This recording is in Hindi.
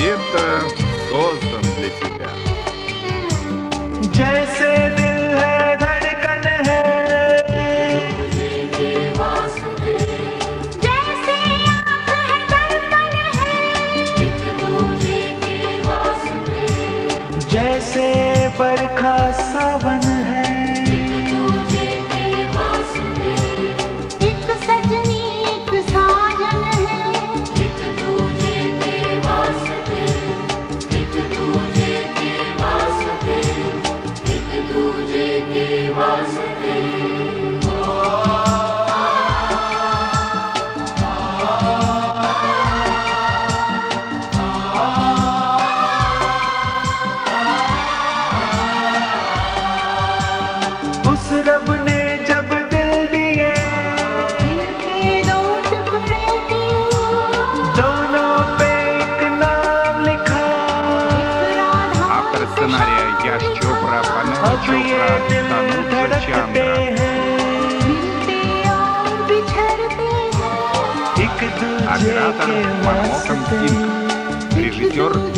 где-то создан для тебя. जैसे दिल है धड़कन है, जैसे आँख है दर्पण है, जैसे बरखा सावन है, एक सजनी एक साजन है, उस रब ने जब दिल दिए, दिल के दो टुकड़े किए, दोनों पे एक नाम लिखा। राधा Автор сценария Яш Чопра, Панель अब ये Чопра, दिल Тануша धड़कते Чандра. हैं, मिलते और बिछड़ते हैं, एक दूजे Оператор के Мармоком वास्ते। Кинг. Режиссер